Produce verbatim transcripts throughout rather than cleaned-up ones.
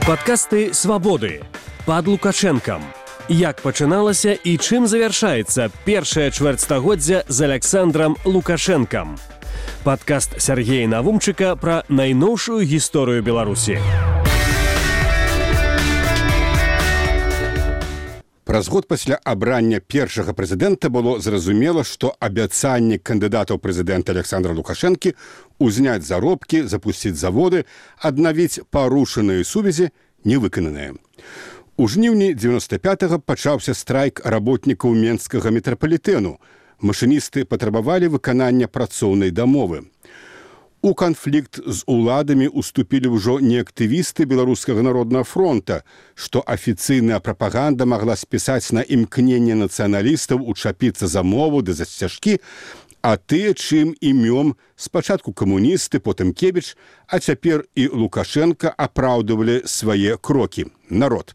Падкасты «Свабоды» пад Лукашэнкам. Як пачыналася і чым завяршаецца першае чвэрцьстагоддзя з Александрам Лукашэнкам. Падкаст Сергея Навумчыка пра найноўшую гісторыю Беларусі. Праз год пасля абрання першага прэзідэнта было зразумела, што абяцанні кандыдатаў прэзідэнта Александра Лукашэнкі узняць заробкі, запусціць заводы, аднавіць парушаныя сувязі не выкананыя. У жніўні дзевяноста пятага пачаўся страйк работнікаў менскага метрапалітэну. Машыністы патрабавалі выканання працоўнай дамовы. У канфлікт з уладамі уступілі ўжо не актывісты Беларускага народнага фронта, што афіцыйная прапаганда магла спісаць на імкненне нацыяналістаў учапіцца за мову ды за сцяжкі, а тыя, чым імём спачатку камуністы, потым Кебіч, а цяпер і Лукашенка апраўдывалі свае крокі. Народ.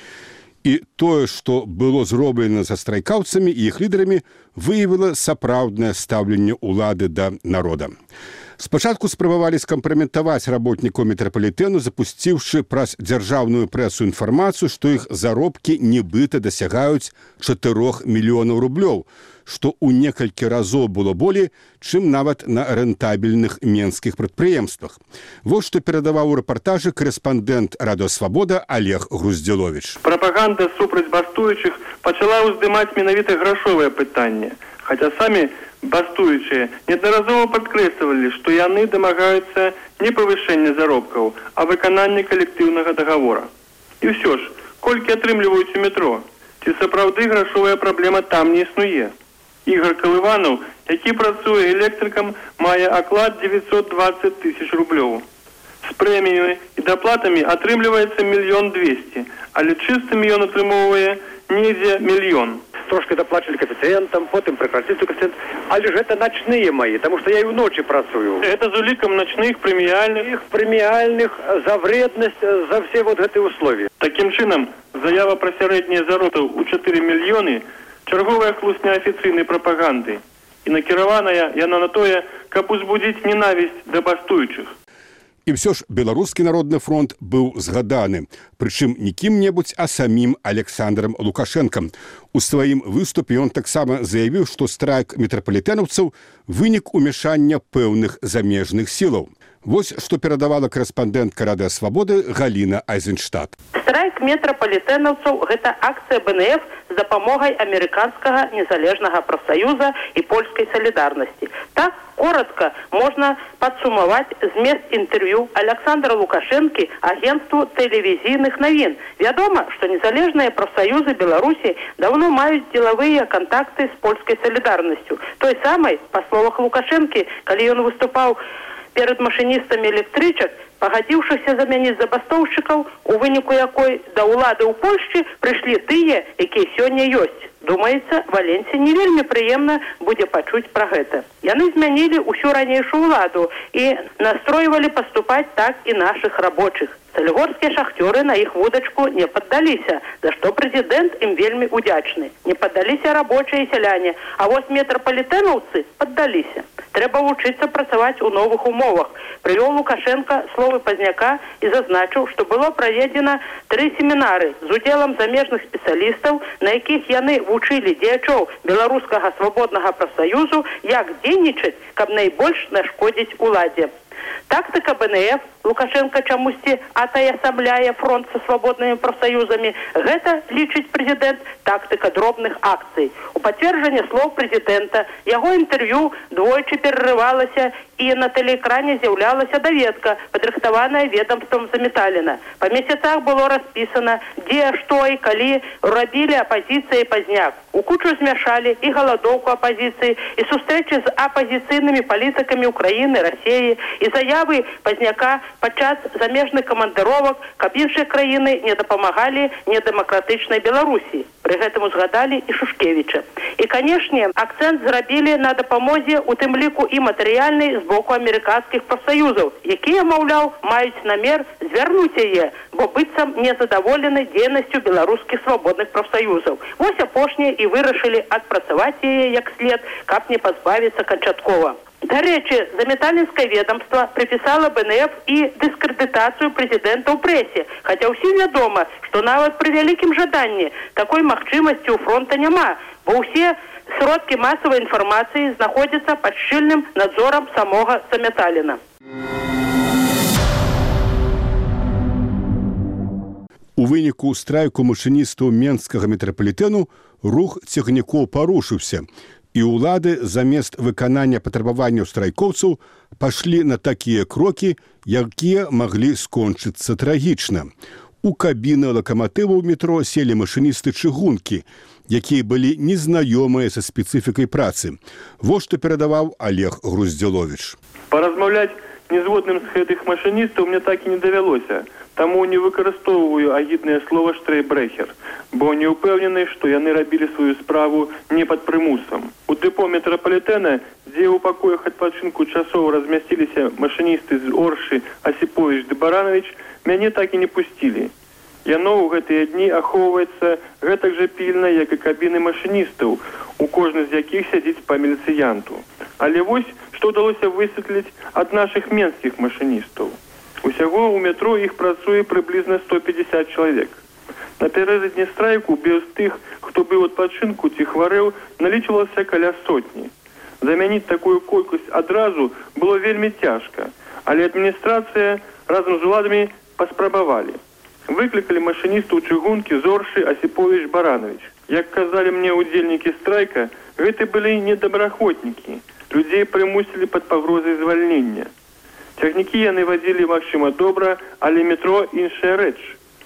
І тое, што было зроблена са страйкаўцамі і іх лідарамі, выявіла сапраўднае стаўленне ўлады да народа. Спачатку спрабавалі скампраметаваць работнікаў метрапалітэну, запусціўшы праз дзяржаўную прэсу інфармацыю, што іх заробкі нібыта дасягаюць чатырох мільёнаў рублёў, што ў некалькі разоў было болей, чым нават на рэнтабельных менскіх прадпрыемствах. Вось што перадаваў у рэпартажы корэспандэнт Радыё Свабода Олег Груздзіловіч. Прапаганда супраць бастуючых пачала ўздымаць менавіта грашовае пытанне, хаця самі бастуючыя неаднаразова падкрэслівалі, што яны дамагаюцца не павышэння заробкаў, а выканання калектыўнага дагавора. І ўсё ж, колькі атрымліваюць у метро, ці сапраўды грашовая праблема там не існуе. Ігор Калыванаў, які працуе электрыкам, мае аклад дзевяцьсот дваццаць тысяч рублёў. З прэміямі і даплатамі атрымліваецца мільён дзвесце, але чыстымі ён атрымоўвае недзе мільён. Трошки доплачивали коэффициентам, потом прекратили коэффициент. Але же это ночные мои, потому что я и в ночи працую. Это з уликом ночных премиальных. Их премиальных за вредность, за все вот эти условия. Таким чином, заява про сярэднія заробкі у чатыры мільёны чарговая хлусня афіцыйнай прапаганды. І накіраваная яна на тое, каб узбудзіць ненавісць да бастуючых. І ўсё ж Беларускі народны фронт быў згаданы, прычым не кім-небудзь, а самім Александрам Лукашэнкам. У сваім выступе ён таксама заявіў, што страйк метрапалітэнаўцаў вынік умяшання пэўных замежных сілаў. Вось што перадавала корэспандэнтка Радыё Свабоды Галіна Айзенштадт. Страйк метрапалітэнаўцаў – гэта акцыя бэ эн эф з дапамогай амерыканскага незалежнага прафсаюза і польскай салідарнасці. Так, коротко можна падсумаваць змест інтэрв'ю Александра Лукашэнкі агентству тэлевізійных навін. Вядома, што незалежныя прафсаюзы Беларусі даўно маюць дзелавыя кантакты з польскай салідарнасцю. Той самай, па словах Лукашэнкі, калі ён выступаў перад машыністамі электрычак, пагадзіўшыся замяніць забастоўшчыкаў, у выніку якой да ўлады ў Польшчы прыйшлі тыя, якія сёння ёсць. Думаецца, Валенсі не вельмі прыемна будзе пачуць пра гэта. Яны змянілі ўсю ранейшую ўладу і настройвалі паступаць так і нашых рабочых. Салігорскія шахцёры на іх вудачку не паддаліся, за што прэзідэнт ім вельмі удзячны. Не паддаліся рабочыя і сяляне, а вось метрапалітэнаўцы паддаліся. Трэба вучыцца працаваць у новых умовах. Прывёў Лукашенка словы Пазняка і зазначыў, што было праведзена тры семінары з удзелам замежных спецыялістаў, на якіх яны вучылі дзеячоў беларускага свабоднага прафсаюзу, як дзейнічаць, каб найбольш нашкодзіць уладзе. Тактыка бэ эн эф, Лукашенка чамусьці атаясамляе фронт са свабоднымі прафсаюзамі. Гэта, лічыць прэзідэнт, тактыка дробных акцый. У пацверджанне слоў прэзідэнта яго інтэрв'ю двойчы перарывалася і на тэлеэкране з'яўлялася даведка, падрыхтаваная ведамствам Заметаліна. Па месяцах было распісана, дзе, што і калі рабілі апазіцыя і Пазняк. У кучу змяшалі і галадоўку апазіцыі, і сустрэчы з апазіцыйнымі палітыкамі Украіны, Расіі, і заявы Пазняка падчас замежных камандыровак, каб іншыя краіны не дапамагалі недэмакратычнай Беларусі. Пры гэтым узгадалі і Шушкевіча. І, канешне, акцэнт зрабілі на дапамозе, у тым ліку і матэрыяльнай, з боку амерыканскіх прафсаюзаў, якія, маўляў, маюць намер звярнуць яе, бо быццам незадаволены дзейнасцю беларускіх свабодных прафсаюзаў. Вось апошнія і вырашылі адпрацаваць яе як след, каб не пазбавіцца канчаткова. До речі, Заметальницкое ведомство приписало БНФ і дискредитацію президента ў прэсе. Хаця ўсім вядома, што нават пры вялікім жаданні такой магчымасці ў фронта няма, бо ўсе сродкі масавай інфармацыі знаходзяцца пад шчыльным надзорам самога Заметаліна. У выніку страйку машыністаў Менскага метрапалітэну рух цягнікоў парушыўся, і ўлады замест выканання патрабаванняў страйкоўцаў пашлі на такія крокі, якія маглі скончыцца трагічна. У кабіны лакаматываў метро селі машыністы чыгункі, якія былі незнаёмыя са спецыфікай працы. Вось што перадаваў Олег Груздзяловіч. Паразмаўляць незгодным з гэтых машыністаў мне так і не давялося. Таму не выкарыстоўваю агіднае слова «штрейбрэхер», бо не ўпэўнены, што яны рабілі сваю справу не пад прымусам. У дэпо метрапалітэна, дзе ў пакоях адпачынку часоў размясціліся машыністы з Оршы Асіповіч ды Баранович, мяне так і не пусцілі. Яно ў гэтыя дні ахоўваецца гэтак жа пільна, як і кабіны машыністаў, у кожны з якіх сядзіць па міліцыянту. Але вось, што ўдалося высветліць ад нашых менскіх машыністаў. Усяго ў метро іх працуе прыблізна сто пятьдесят чалавек. Напярэдадні страйку без тых, хто быў у адпачынку ці хварэў, налічвалася каля сотні. Замяніць такую колькасць адразу было вельмі цяжка, але адміністрацыя разам з уладамі паспрабавалі. Выклікалі машыністаў чыгункі Зоршы Асіповіч Баранович. Як казалі мне удзельнікі страйка, гэта былі недобраахвотнікі. Людзей прымусілі пад пагрозай звальнення. Цягнікі яны вадзілі, магчыма, добра, але метро іншая рэч.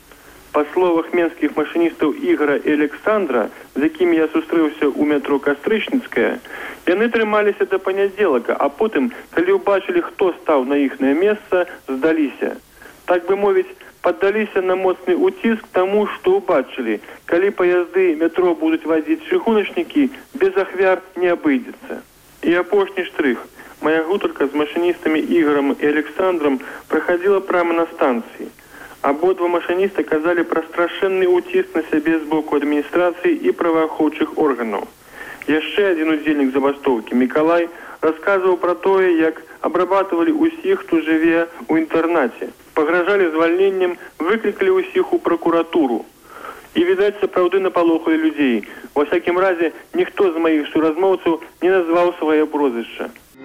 Па словах менскіх машыністаў Ігора і Александра, з якімі я сустрэўся ў метро Кастрычніцкая, яны трымаліся да панядзелака, а потым, калі ўбачылі, хто стаў на іхнае месца, здаліся. Так бы мовіць, паддаліся на моцны ўціск таму, што ўбачылі, калі паязды метро будуць вадзіць чыгуначнікі, без ахвяр не абыдзецца. І апошні штрых. Моя гутарка з машыністамі Ігорам і Александром праходзіла прямо на станцыі. Абодва машыніста казалі пра страшэнны ўціск на сябе з боку адміністрацыі і праваахоўчых органаў. Яшчэ адзін удзельнік забастоўкі, Мікалай, расказваў пра тое, як абрабатывалі ўсіх, хто жыве ў інтэрнаце. Пагражалі звальненнем, выклікалі ўсіх у пракуратуру. І, відаць, сапраўды напалохалі людзей. Ва всякім разе, ніхто з маіх суразмоўцаў не назваў сваё прозвішча.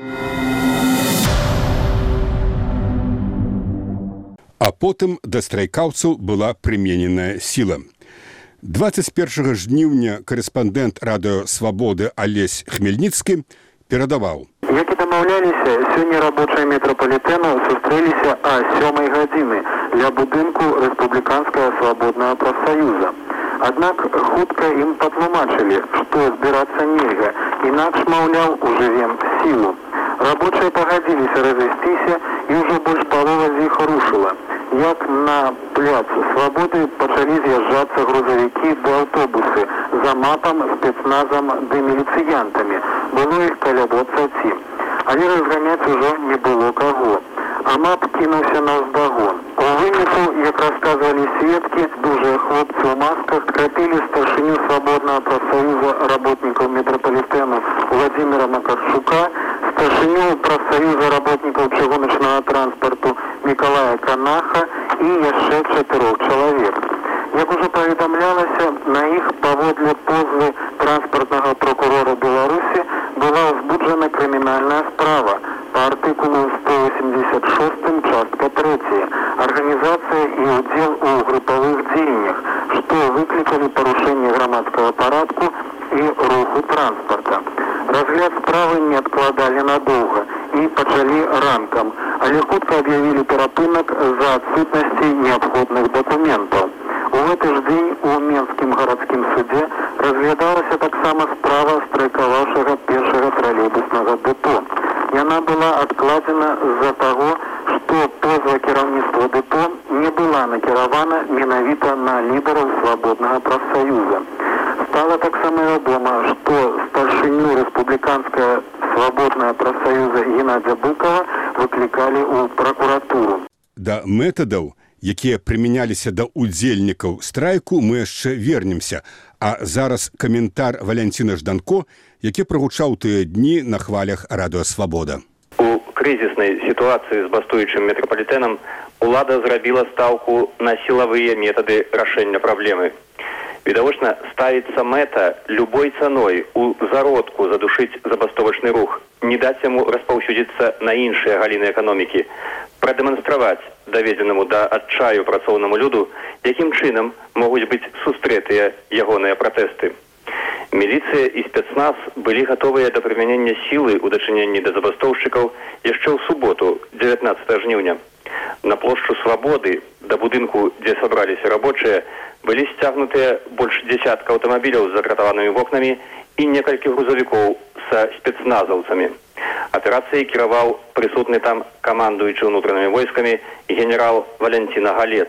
А потым да страйкаўцаў была прымененая сіла. дваццаць першага жніўня корэспандэнт радыё «Свабоды» Алесь Хмельніцкі перадаваў. Як і дамаўляліся, сёння рабочыя метрапалітэну сустрэліся а сёмай гадзіны ля будынку Рэспубліканскага свабоднага прафсаюза. Аднак хутка ім патлумачылі, што збірацца нельга, інакш, маўляў, ужывем сілу. Рабочыя пагадзіліся разысціся, і ўжо больш палова з іх рушыла. Як на пляц Свабоды пачалі з'язджацца грузавікі ды аўтобусы за мапам, спецназам ды міліцыянтамі. Было іх каля дваццаці. Але разганяць ужо не было каго. А мап кінуўся наўздагон. У выніку, як расказвалі сведкі, дужыя хлопцы ў масках крапілі старшыню свабоднага прафсаюза работнікаў метрапалітэну Владзіміра Макарчука, старшыню прафсаюза работнікаў чыгуначнага транспарту Мікалая Канаха і яшчэ чатырох чалавек. Як ужо паведамлялася, на іх паводле позвы транспартнага прокурора Беларусі была ўзбуджана крымінальная справа па артыкулу сто восемьдесят шестым частка третья «Организация и удел у групповых дзеяннях», што выклікалі парушэнне грамадскага парадку і руху транспарта. Разгляд справы не адкладалі надоўга і пачалі ранкам, але хутка аб'явілі перапынак з-за адсутнасці неабходных дакументаў. У гэты ж дзень у Менскім гарадскім судзе разглядалася таксама справа страйкаваўшага першага тралейбуснага дэпо. Яна была адкладзена з-за таго, што позва кіраўніцтва дэпо не была накіравана менавіта на лідараў свабоднага прафсаюза. Стала таксама вядома, што старшыню Рэспубліканскага свабоднага прафсаюза Геннадзя Быкова выклікалі ў пракуратуру. Да метадаў, якія прымяняліся да удзельнікаў страйку, мы яшчэ вернемся. А зараз каментар Валянціна Жданко, які прагучаў тыя дні на хвалях радыёсвабода. У крызіснай сітуацыі з бастуючым метрапалітэнам улада зрабіла стаўку на сілавыя метады рашэння праблемы. Відавочна, ставіцца мэта любой цаной у зародку задушыць забастовачны рух, не даць яму распаўсюдзіцца на іншыя галіны эканомікі, прадэманстраваць даведзенаму да адчаю працоўнаму люду, якім чынам могуць быць сустрэтыя ягоныя пратэсты. Міліцыя і спецназ былі гатовыя да прымянення сілы ў дачыненні да забастоўшчыкаў яшчэ ў суботу, дзевятнаццатага жніўня. На плошчу Свабоды, да будынку, дзе сабраліся рабочыя, былі сцягнутыя больш дзесятка аўтамабіляў з закратаванымі вокнамі і некалькі грузавікоў са спецназаўцамі. Аперацыяй кіраваў прысутны там камандуючы ўнутранымі войскамі генерал Валянціна Галец.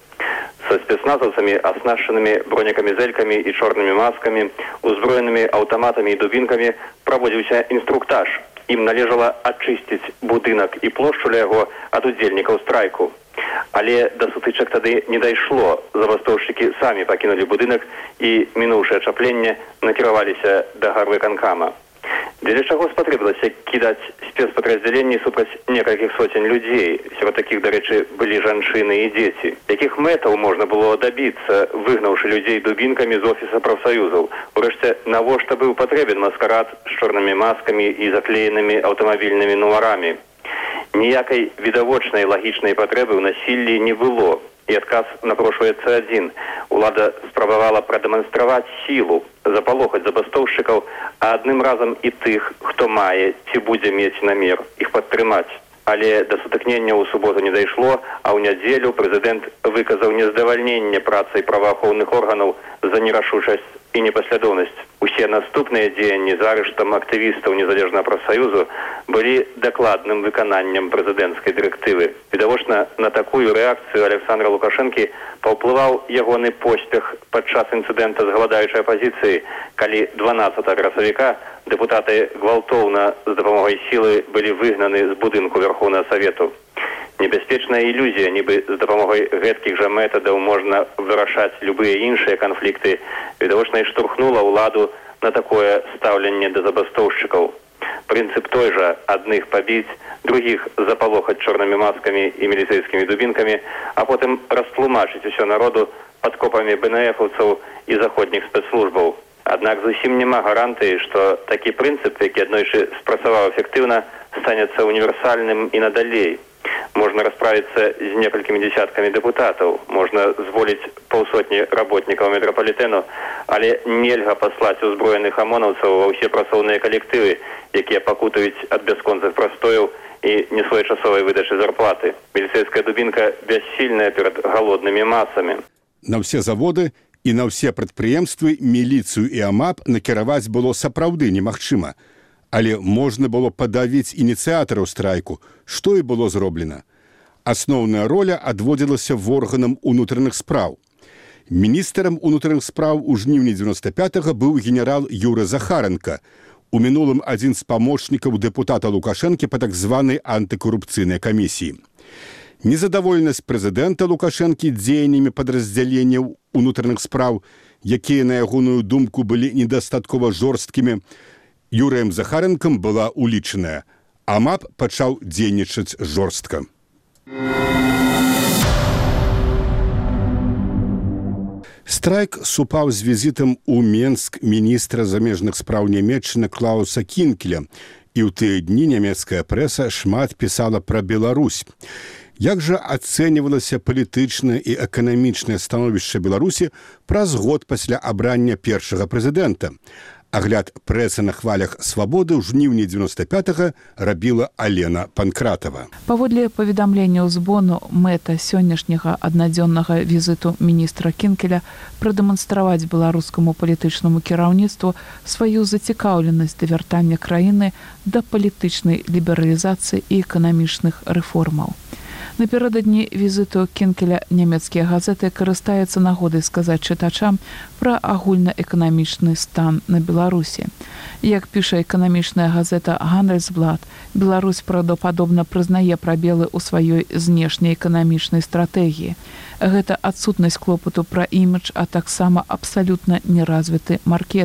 Са спецназаўцамі, аснашчанымі бронекамізэлькамі і чорнымі маскамі, узброенымі аўтаматамі і дубінкамі, праводзіўся інструктаж. Ім належала ачысціць будынак і плошчу ля яго ад удзельнікаў страйку. Але да сутычак тады не дайшло. Забастоўшчыкі самі пакінулі будынак і, мінуўшы ачапленне, накіраваліся да гарвыканкама. Дзеля чаго спатрэбілася кідаць спецпадраздзяленні супраць некалькіх соцень людзей. Сярод такіх, дарэчы, былі жанчыны і дзеці. Якіх мэтаў можна было дабіцца, выгнаўшы людзей дубінкамі з офіса прафсаюзаў? Урэшце, навошта быў патрэбен маскарад з чорнымі маскамі і заклеенымі аўтамабільнымі нумарамі? Ніякай відавочнай лагічнай патрэбы ў насіллі не было. І адказ напрошваецца адзін. Улада спрабавала прадэманстраваць сілу, запалохаць забастоўшчыкаў, а адным разам і тых, хто мае ці будзе мець намер іх падтрымаць. Але да сутыкнення ў суботу не дайшло, а ў нядзелю прэзідэнт выказаў нездавальненне працай праваахоўных органаў за нерашучасць і непаслядоўнасць. Усе наступныя дзеянні з арыштам актывістаў незалежнага прафсаюзу былі дакладным выкананнем прэзідэнцкай дырэктывы. Відавочна, на такую рэакцыю Александра Лукашэнкі паўплываў ягоны поспех падчас інцыдэнта з галадаючай апазіцыі, калі дванаццатага красавіка дэпутаты гвалтоўна з дапамогай сілы былі выгнаны з будынку Верхоўнага Савету. Небяспечная ілюзія, нібы з дапамогай гэткіх жа метадаў можна вырашаць любыя іншыя канфлікты, відавочна і штурхнула ўладу на такое стаўленне да забастоўшчыкаў. Прынцып той жа: адных пабіць, другіх запалохаць чорнымі маскамі і міліцэйскімі дубінкамі, а потым растлумачыць усё народу падкопамі бэ эн эфаўцаў і заходніх спецслужбаў. Аднак зусім няма гарантыі, што такі прынцып, які аднойчы спрацаваў эфектыўна, станецца універсальным і надалей. Можна расправіцца з некалькімі десяткамі дэпутатаў, можна зволіць паўсотні работнікаў метрапалітэну, але нельга паслаць узброеных амонаўцаў ва ўсе працоўныя калектывы, якія пакутаюць ад бясконцых прастояў і несвоечасовай выдачы зарплаты. Міліцэйская дубінка бяссільная перад галоднымі масамі. На ўсе заводы і на ўсе прадпрыемствы міліцыю і АМАП накіраваць было сапраўды немагчыма. Але можна было падавіць ініцыятараў страйку, што і было зроблена. Асноўная роля адводзілася в органам унутраных спраў. Міністрам унутраных спраў у жніўні дзевяноста пятага быў генерал Юра Захаренка, у мінулым адзін з памочнікаў дэпутата Лукашэнкі па так званай антыкарупцыйнай камісіі. Незадаволенасць прэзідэнта Лукашэнкі дзеяннямі падраздзяленняў унутраных спраў, якія, на ягоную думку, былі недастаткова жорсткімі, Юрыем Захаренкам была улічаная. АМАП пачаў дзейнічаць жорстка. Страйк супаў з візітам у Менск міністра замежных спраў Нямецчыны Клауса Кінкеля, і ў тыя дні нямецкая прэса шмат пісала пра Беларусь. Як жа ацэньвалася палітычнае і эканамічнае становішча Беларусі праз год пасля абрання першага прэзідэнта? Агляд прэсы на хвалях свабоды ў жніўні дзевяноста пятага рабіла Алена Панкратова. Паводле паведамленняў збону, мэта сённяшняга аднадзённага візіту міністра Кінкеля прадэманстраваць беларускаму палітычнаму кіраўніцтву сваю зацікаўленасць да вяртання краіны да палітычнай лібералізацыі і эканамічных рэформаў. Наперададні візіту Кінкеля нямецкія газеты карыстаюцца нагодай сказаць чытачам пра агульнаэканамічны стан на Беларусі. Як піша эканамічная газета «Гандельсблат», Беларусь правдападобна прызнае прабелы ў сваёй знешняй эканамічнай стратэгіі. Гэта адсутнасць клопату пра імідж, а таксама абсалютна неразвіты маркетынг,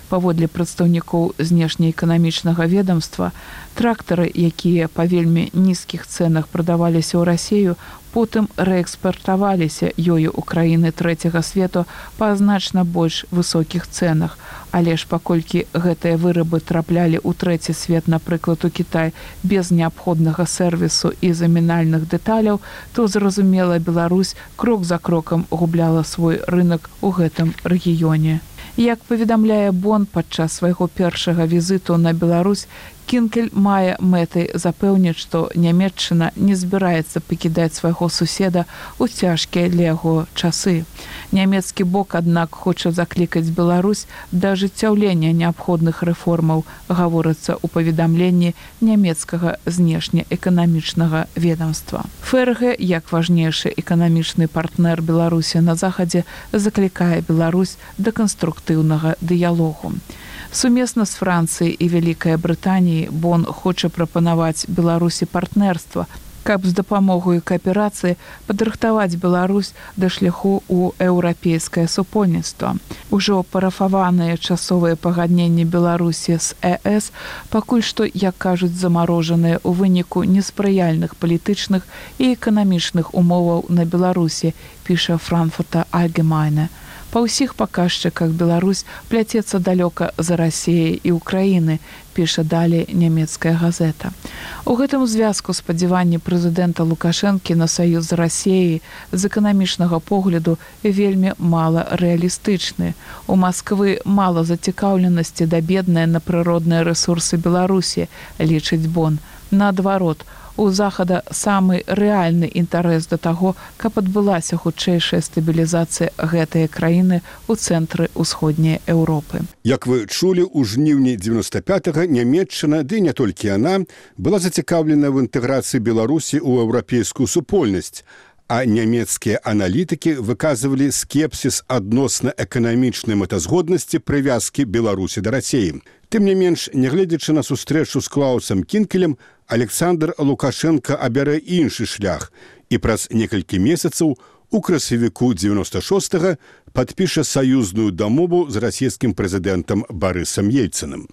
Паводле прадстаўнікоў знешнеэканамічнага ведомства, трактары, якія па вельмі нізкіх цэнах прадаваліся ў Расію, потым рээкспартаваліся ёю ў краіны трэцяга свету па значна больш высокіх цэнах. Але ж паколькі гэтыя вырабы траплялі ў трэці свет, напрыклад, у Кітай, без неабходнага сервісу і замінальных дэталяў, то, зразумела, Беларусь крок за крокам губляла свой рынок у гэтым рэгіёне. Як паведамляе Бон падчас свайго першага візіту на Беларусь, Кінкель мае мэтай запэўніць, што Нямецчына не збіраецца пакідаць свайго суседа ў цяжкія для яго часы. Нямецкі бок, аднак, хоча заклікаць Беларусь да ажыццяўлення неабходных рэформаў, гаворыцца ў паведамленні нямецкага знешнеэканамічнага ведомства. ФРГ, як важнейшы эканамічны партнер Беларусі на захадзе, заклікае Беларусь да канструктыўнага дыялогу. Сумесна з Францыяй і Вялікай Брытаніяй Бон хоча прапанаваць Беларусі партнерства, каб з дапамогай кааперацыі падрыхтаваць Беларусь да шляху ў еўрапейскае супольніцтва. Ужо парафаваныя часовыя пагадненні Беларусі з ЕС пакуль што, як кажуць, замарожаныя ў выніку неспрыяльных палітычных і эканамічных умоваў на Беларусі, піша Франкфуртер Allgemeine. Па ўсіх паказчыках Беларусь пляцецца далёка за Расіяй і Украіны, піша далей нямецкая газета. У гэтым звязку спадзяванні прэзідэнта Лукашэнкі на саюз з Расіяй з эканамічнага погляду вельмі мала рэалістычны. У Масквы мала зацікаўленасці да бедныя на прыродныя рэсурсы Беларусі, лічыць Бон. Наадварот, у захада самы рэальны інтарэс да таго, каб адбылася хутчэйшая стабілізацыя гэтае краіны ў цэнтры ўсходняй Еўропы. Як вы чулі, у жніўні дзевяноста пятага Нямецчына, ды не толькі яна, была зацікаўлена в інтэграцыі Беларусі ў еўрапейскую супольнасць, а нямецкія аналітыкі выказвалі скепсіс адносна эканамічнай мэтазгоднасці прывязкі Беларусі да Расіі. Тым не менш, нягледзячы на сустрэчу з Клаусам Кінкелем, Александр Лукашенко абярэ іншы шлях і праз некалькі месяцаў у красавіку дзевяноста шостага падпіша саюзную дамову з расійскім прэзідэнтам Барысам Ельцыным.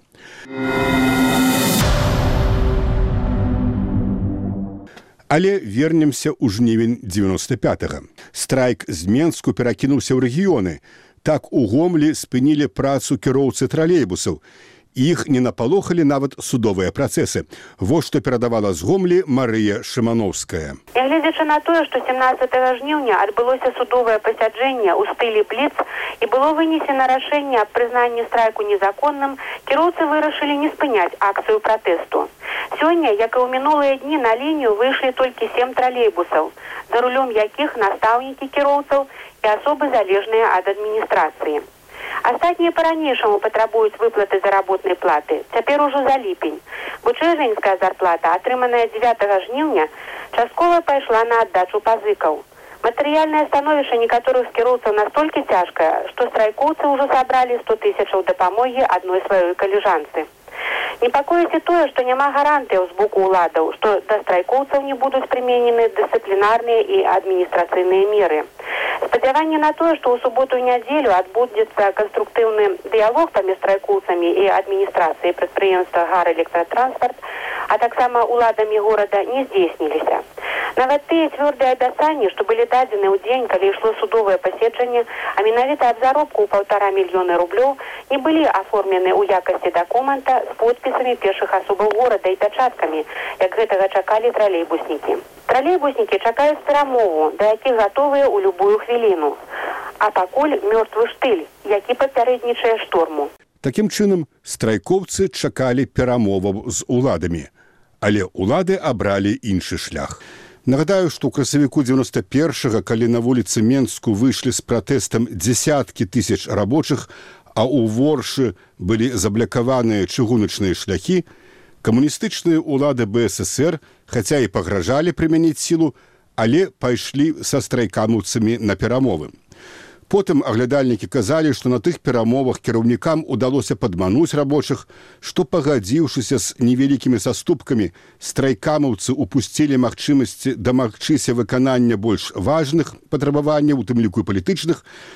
Але вернемся ў жнівень дзевяноста пятага. Страйк з Менску перакінуўся ў рэгіёны. Так у Гомлі спынілі працу кіроўцы тралейбусаў. Іх не напалохалі нават судовыя працэсы. Вось што перадавала з Гомлі Марыя Шымановская. Нягледзячы на тое, што семнаццатага жніўня адбылося судовае пасяджэнне ў стылі бліц і было вынесена рашэнне аб прызнанні страйку незаконным, кіроўцы вырашылі не спыняць акцыю пратэсту. Сёння, як і ў мінулыя дні, на лінію выйшлі толькі сем тралейбусаў, за рулём якіх настаўнікі кіроўцаў і асобы залежныя ад адміністрацыі. Астатнія па-ранейшаму патрабуюць выплаты заработнай платы. Цяпер ужо за ліпень. Бо чэрвеньская зарплата, атрыманая дзевятага жніўня, часткова пайшла на аддачу пазыкаў. Матэрыяльнае становішча некаторых кіроўцаў настолькі цяжкае, што страйкоўцы ўжо сабралі сто тысячаў дапамогі адной сваёй каліжанцы. Непакоіць і тое, што няма гарантыяў з боку ўладаў, што да страйкоўцаў не будуць прыменены дысцыплінарныя і адміністрацыйныя меры. Спадзяванне на тое, што ў суботу і нядзелю адбудзецца канструктыўны дыялог паміж страйкоўцамі і адміністрацыяй прадпрыемства «Гар-электратранспарт», а таксама ўладамі горада не здзейсніліся. Нават тыя цвёрдыя абяцанні, што былі дадзены ў дзень, калі ішло судовае паседжанне, а менавіта аб заробку ў паўтара мільёны рублёў, не былі аформлены ў якасці дакумента з подпісамі першых асобаў горада і пячаткамі, як гэтага чакалі тралейбуснікі. Тралейбуснікі чакаюць перамову, да якіх гатовыя ў любую хвіліну. А пакуль мёртвы штыль, які папярэднічае шторму. Такім чынам, страйкоўцы чакалі перамоваў з уладамі, але улады абралі іншы шлях. Нагадаю, што ў красавіку дзевяноста першага, калі на вуліцы Менску выйшлі з пратэстам дзесяткі тысяч рабочых, а ў Воршы былі заблакаваныя чыгуначныя шляхі, камуністычныя ўлады БССР, хаця і пагражалі прымяніць сілу, але пайшлі са страйкамаўцамі на перамовы. Потым аглядальнікі казалі, што на тых перамовах кіраўнікам удалося падмануць рабочых, што, пагадзіўшыся з невялікімі саступкамі, страйкамаўцы упусцілі магчымасці дамагчыся выканання больш важных патрабаванняў, у тым ліку і палітычных,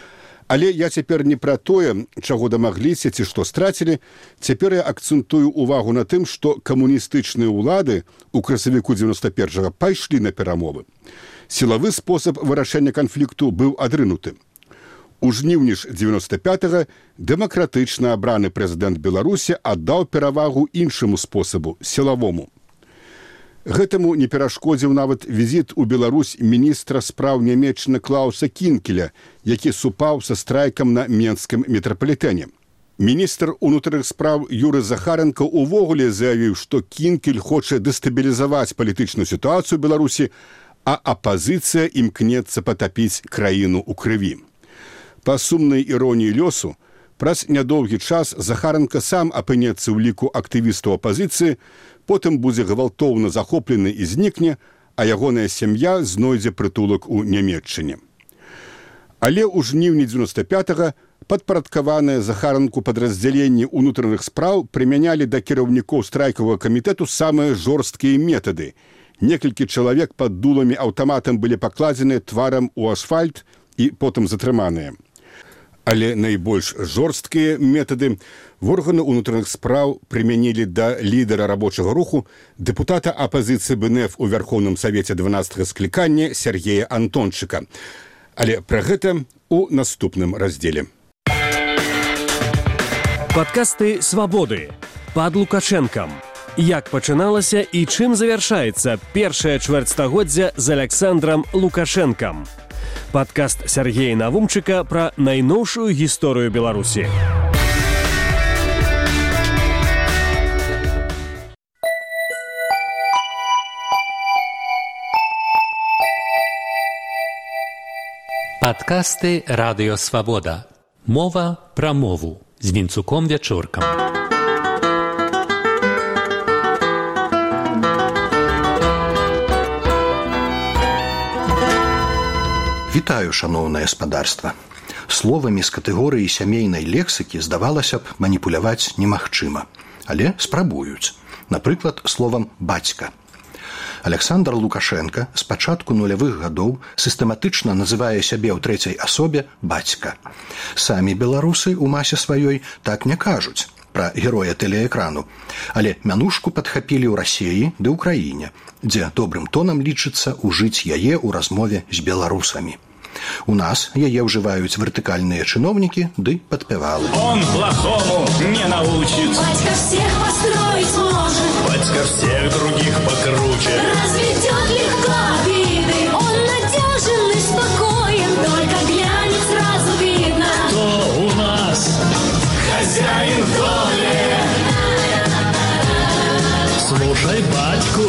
Але я цяпер не пра тое, чаго дамагліся ці што страцілі. Цяпер я акцэнтую увагу на тым, што камуністычныя ўлады ў красавіку дзевяноста першага пайшлі на перамовы. Сілавы спосаб вырашэння канфлікту быў адрынуты. У жніўні ж дзевяноста пятага дэмакратычна абраны прэзідэнт Беларусі аддаў перавагу іншаму спосабу – сілавому. Гэтаму не перашкодзіў нават візіт у Беларусь міністра спраў Нямецчыны Клауса Кінкеля, які супаў са страйкам на менскім метрапалітэне. Міністр унутраных спраў Юры Захаренко увогуле заявіў, што Кінкель хоча дэстабілізаваць палітычную сітуацыю ў Беларусі, а апазіцыя імкнецца патапіць краіну ў крыві. Па сумнай іроніі лёсу, праз нядоўгі час Захаренко сам апынецца ў ліку актывістаў апазіцыі, потым будзе гвалтоўна захоплены і знікне, а ягоная сям'я знойдзе прытулак у Нямецчыне. Але ў жніўні дзевяноста пятага падпарадкаваныя Захаренку падраздзяленні ўнутраных спраў прымянялі да кіраўнікоў страйкавага камітэту самыя жорсткія метады. Некалькі чалавек пад дуламі аўтаматам былі пакладзены тварам у асфальт і потым затрыманыя. Але найбольш жорсткія метады в органы ўнутраных спраў прымянілі да лідара рабочага руху, дэпутата апазіцыі БНФ у Вярхоўным Савеце дванаццатага склікання Сергея Антончыка. Але пра гэта ў наступным раздзеле. Падкасты «Свабоды» пад Лукашэнкам. Як пачыналася і чым завяршаецца першае чвэрцьстагоддзя з Аляксандрам Лукашэнкам. Падкаст Сергея Навумчыка пра найноўшую гісторыю Беларусі. Падкасты «Радыё Свабода». Мова пра мову з Вінцуком Вячоркам. Вітаю, шаноўнае спадарства. Словамі з катэгорыі сямейнай лексікі, здавалася б, маніпуляваць немагчыма. Але спрабуюць. Напрыклад, словам «бацька». Аляксандр Лукашенка з пачатку нулявых гадоў сістэматычна называе сябе ў трэцяй асобе «бацька». Самі беларусы ў масе сваёй так не кажуць пра героя тэлеэкрану, але мянушку падхапілі ў Расіі ды ў краіне, дзе добрым тонам лічыцца ўжыць яе ў размове з беларусамі. У нас яе ўжываюць вертыкальныя чыноўнікі ды падпявалы. Он плохому не научит. Батька всех построить может. Батька всех других покруче. Разведет легко обиды. Он надежен и спокоен. Только глянет, сразу видно. Кто у нас хозяин в доме? Слушай батьку.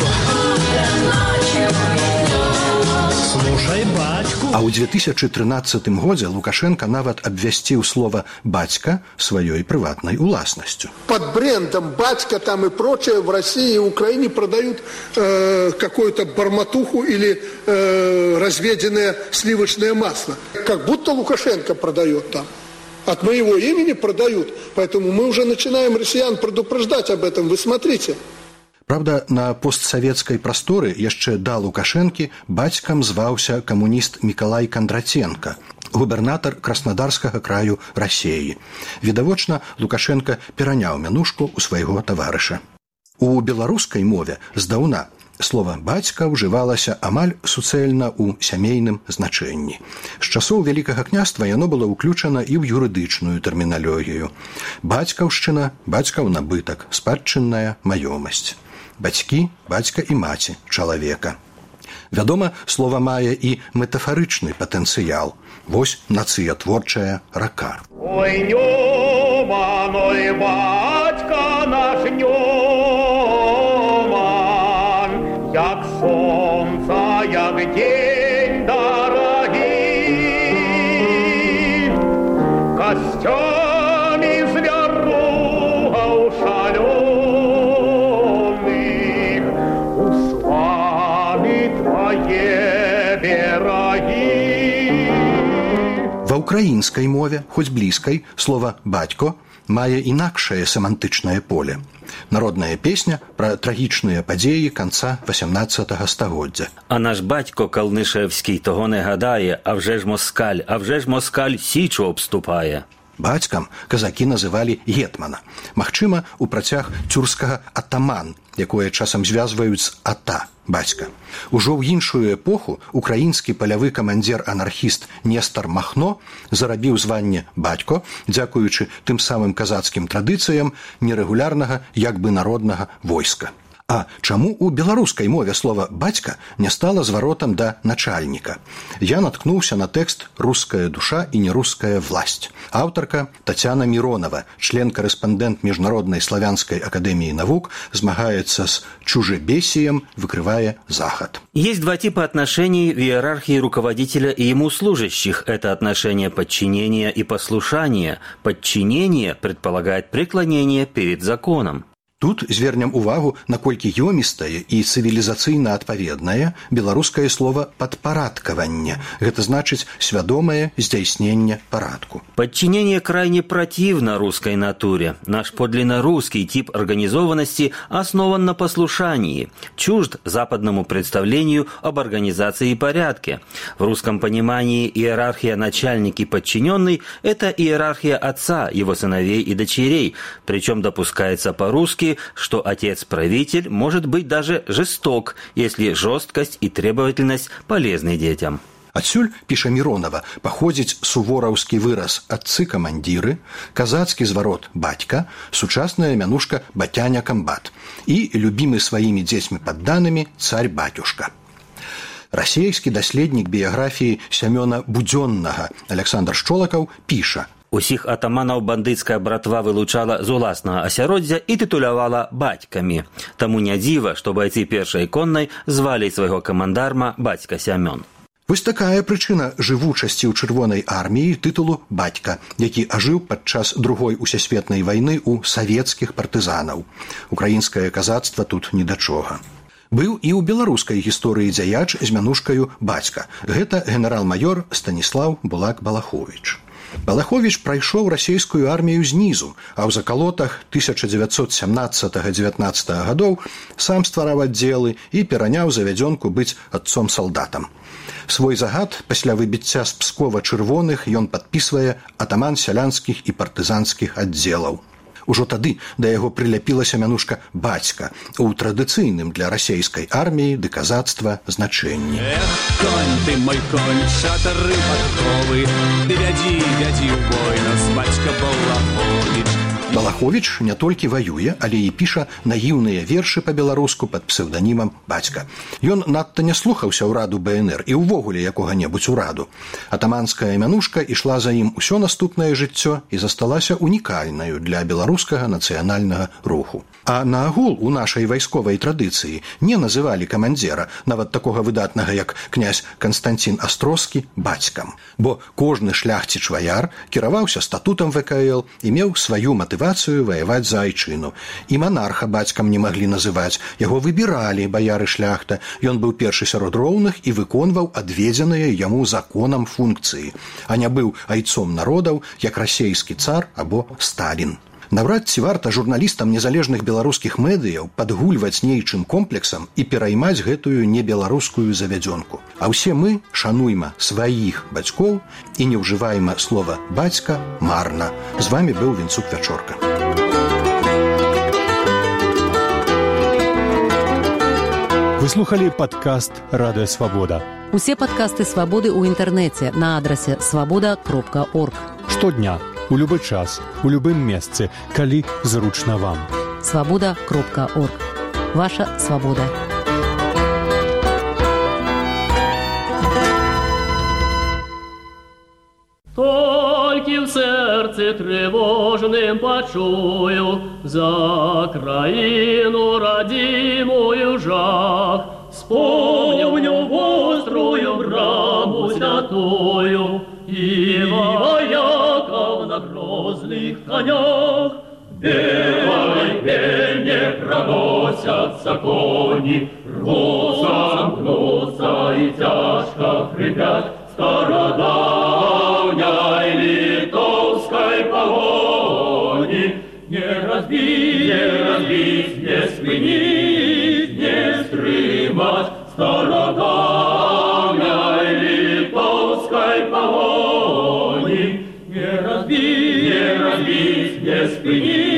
Слушай батьку. А ў две тысячы трынаццатым годзе Лукашенко нават абвясціў слова «бацька» сваёй прыватнай уласнасцю. Под брендом «бацька» там и прочее в России и Украине продают э, какую-то барматуху или э, разведенное сливочное масло. Как будто Лукашенко продает там. От моего имени продают. Поэтому мы уже начинаем россиян предупреждать об этом. Вы смотрите. Праўда, на постсавецкай прасторы яшчэ да Лукашэнкі бацькам зваўся камуніст Мікалай Кандратенка, губернатар Краснодарскага краю Расіі. Відавочна, Лукашенка пераняў мянушку ў свайго таварыша. У беларускай мове здаўна слова «бацька» ўжывалася амаль суцэльна ў сямейным значэнні. З часоў Вялікага княства яно было ўключана і ў юрыдычную тэрміналогію. Бацькаўшчына, бацькаў набытак, спадчынная маёмасць. Бацькі, бацька і маці чалавека. Вядома, слова мае і метафарычны патэнцыял. Вось нацыятворчая рака. Ой, Нёман, ой, батька наш Нёман, як сонца, як день дорогі, костями звяругаў шалёных, Ва ўкраінскай мове, хоць блізкай, слова «бацько» мае інакшае семантычнае поле. Народная песня пра трагічныя падзеі канца васямнаццатага стагоддзя. А наш батько Калнишевський того не гадає, а вже ж москаль, а вже ж москаль січу обступає. Бацькам казакі называлі гетмана. Магчыма, у працяг цюрскага атаман, якое часам звязваюць з ата, бацька. Ужо ў іншую эпоху украінскі палявы камандзір-анархіст Нестар Махно зарабіў званне бацько, дзякуючы тым самым казацкім традыцыям нерэгулярнага, як бы народнага войска. А чаму ў беларускай мове слова «бацька» не стала зваротам да начальніка? Я наткнуўся на тэкст «Русская душа и нерусская власть». Аўтарка Татьяна Миронова, член-корреспондент Международной славянской академии наук, змагаецца с чужебесием, выкрывая Захад. Есть два типа отношений в иерархии руководителя и ему служащих. Это отношение подчинения и послушания. Подчинение предполагает преклонение перед законом. Тут звернем увагу, наколькі ёмістае і цывілізацыйна адпаведнае беларускае слова «падпарадкаванне». Гэта значыць свядомае здзяйсненне парадку. Подчинение крайне противно русской натуре. Наш подлинно русский тип организованности основан на послушании, чужд западному представлению об организации и порядке. В русском понимании иерархия начальник и подчиненный – это иерархия отца, его сыновей и дочерей, причем допускается по-русски, что отец-правитель может быть даже жесток, если жесткость и требовательность полезны детям. Адсюль, піша Миронова, паходзіць сувораўскі выраз «адцы-камандзіры», казацкі зварот «бацька», сучасная мянушка «батяня-камбат» і любімы сваімі дзецьмі падданымі «царь-батюшка». Расейскі даследнік біяграфіі Сямёна Будзённага Александр Шчолакаў піша: Усіх атаманаў бандыцкая братва вылучала з уласнага асяроддзя і тытулявала бацькамі. Таму не дзіва, што байцы першай коннай звалі свайго камандарма бацька Сямён. Вось такая прычына жывучасці ў чырвонай арміі тытулу «бацька», які ажыў падчас другой усесветнай вайны ў савецкіх партызанаў. Украінскае казацтва тут ні да чога. Быў і ў беларускай гісторыі дзяяч з мянушкаю «бацька». Гэта генерал-маёр Станіслаў Булак-Балаховіч. Балаховіч прайшоў расійскую армію знізу, а ў закалотах тысяча дзевяцьсот сямнаццатага — дзевятнаццатага гадоў сам ствараў аддзелы і пераняў завядзёнку быць адцом-салдатам. Свой загад пасля выбіцця з Пскова чырвоных ён падпісвае атаман сялянскіх і партызанскіх аддзелаў. Ужо тады да яго прыляпілася мянушка «бацька» у традыцыйным для расейскай арміі ды казацтва значэнні. Эх, конь ты, мой конь, шатары падковы, ты вядзі, вядзі ў бой нас, бацька Балаховіч. Балаховіч не толькі ваюе, але і піша наіўныя вершы па-беларуску пад псеўданімам «бацька». Ён надта не слухаўся ўраду бэ эн эр і ўвогуле якога-небудзь ураду. Атаманская мянушка ішла за ім усё наступнае жыццё і засталася унікальнаю для беларускага нацыянальнага руху. А наагул у нашай вайсковай традыцыі не называлі камандзіра, нават такога выдатнага, як князь Канстанцін Астроскі, бацькам. Бо кожны шляхціч-ваяр кіраваўся статутам вэ ка эл і меў сваю матывацыю ваяваць за айчыну. І манарха бацькам не маглі называць, яго выбіралі баяры-шляхта. Ён быў першы сярод роўных і выконваў адведзеныя яму законам функцыі, а не быў айцом народаў, як расейскі цар або Сталін. Наўрад ці варта журналістам незалежных беларускіх медыяў падгульваць нейчым комплексам і пераймаць гэтую небеларускую завядзёнку. А ўсе мы шануйма сваіх бацькоў і не ўжывайма слова «бацька» марна. З вамі быў Вінцук Вячорка. Вы слухали падкаст «Радыё Свабода». Усе падкасты «Свабоды» ў інтэрнэце на адрасе свабода кропка орг. Штодня, у любы час, у любым месцы, калі зручна вам. свабода кропка орг. Ваша свабода. Толькі в сердце тревожным почую за краину родимую жах. Вспомню острую браму святую и вояков на грозных конях. Белой пене проносятся кони, рвутся, гнутся и тяжко хрипят. Стародавней литовской погони спынить, не стрымать стародавней литовской погони. Не разбить, не разбить, не спынить,